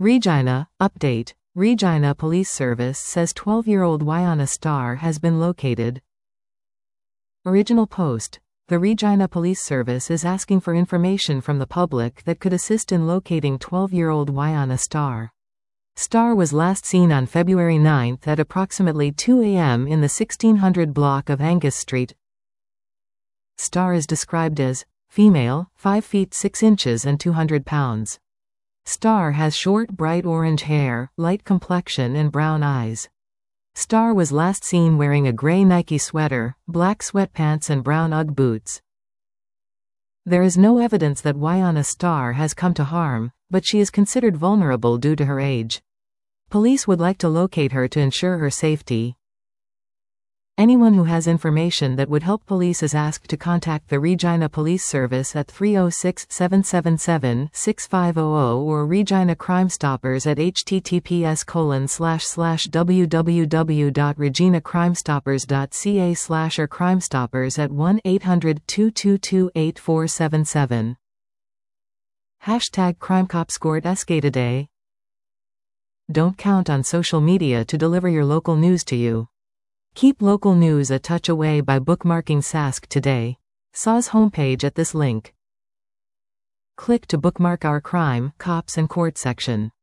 Regina, update. Regina Police Service says 12-year-old Wynonna Starr has been located. Original post. The Regina Police Service is asking for information from the public that could assist in locating 12-year-old Wynonna Starr. Starr was last seen on February 9 at approximately 2 a.m. in the 1600 block of Angus Street. Starr is described as female, 5 feet 6 inches and 200 pounds. Starr has short bright orange hair, light complexion and brown eyes. Starr was last seen wearing a gray Nike sweater, black sweatpants and brown UGG boots. There is no evidence that Wynonna Starr has come to harm, but she is considered vulnerable due to her age. Police would like to locate her to ensure her safety. Anyone who has information that would help police is asked to contact the Regina Police Service at 306-777-6500 or Regina Crime Stoppers at https://www.reginacrimestoppers.ca/ or crimestoppers at 1-800-222-8477. #CrimeCopsCourtEscatoday. Don't count on social media to deliver your local news to you. Keep local news a touch away by bookmarking Sask Today. SAW's homepage at this link. Click to bookmark our crime, cops and court section.